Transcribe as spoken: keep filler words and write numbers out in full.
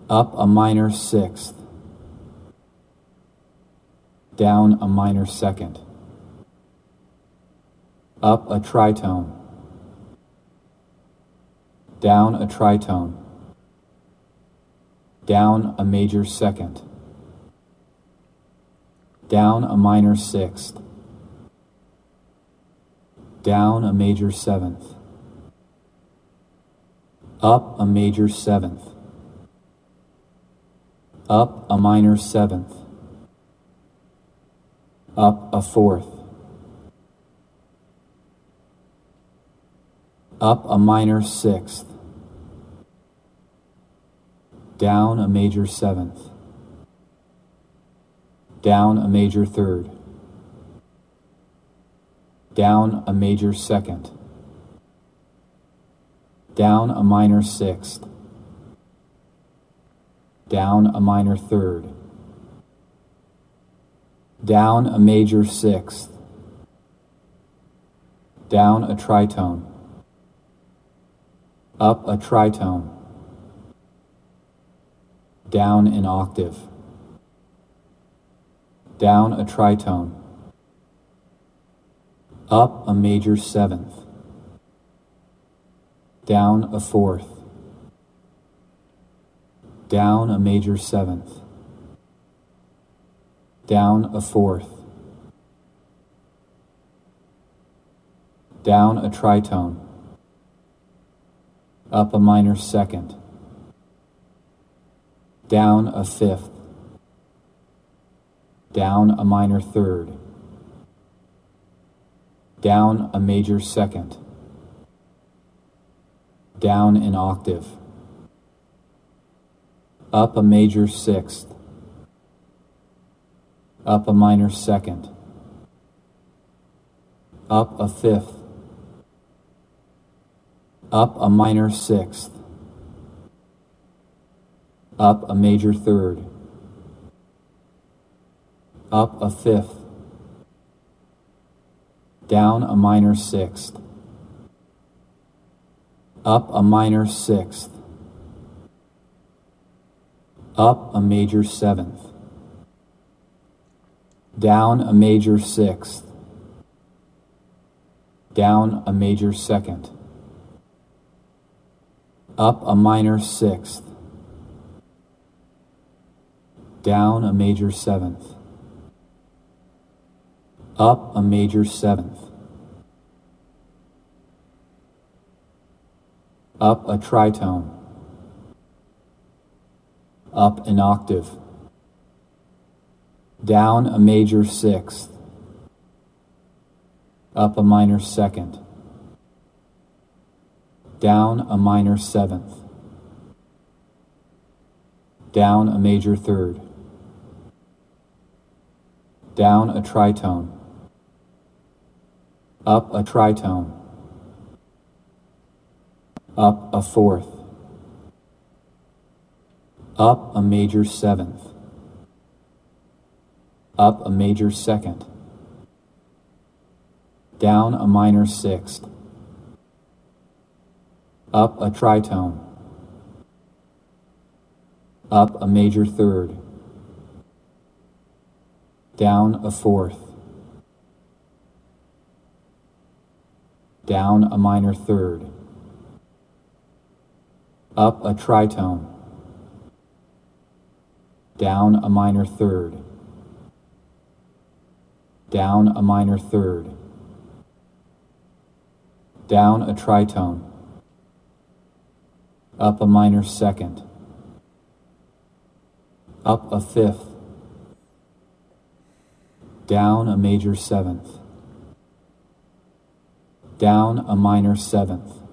up a minor sixth, down a minor second, up a tritone, down a tritone, down a major second, down a minor sixth, down a major seventh, up a major seventh, up a minor seventh, up a fourth, up a minor sixth, down a major seventh, down a major third, down a major second, down a minor sixth, down a minor third, down a major sixth, down a tritone, up a tritone, down an octave, down a tritone, up a major seventh, down a fourth, down a major seventh, down a fourth, down a tritone, up a minor second, down a fifth, down a minor third, down a major second, down an octave, up a major sixth, up a minor second, up a fifth, up a minor sixth, up a major third, up a fifth, down a minor sixth, up a minor sixth, up a major seventh, down a major sixth, down a major second, up a minor sixth, down a major seventh, up a major seventh, up a tritone, up an octave, down a major sixth, up a minor second, down a minor seventh, down a major third, down a tritone, up a tritone, up a fourth, up a major seventh, up a major second, down a minor sixth, up a tritone, up a major third, down a fourth, down a minor third, up a tritone, down a minor third, down a minor third, down a tritone, up a minor second, up a fifth, down a major seventh, down a minor seventh,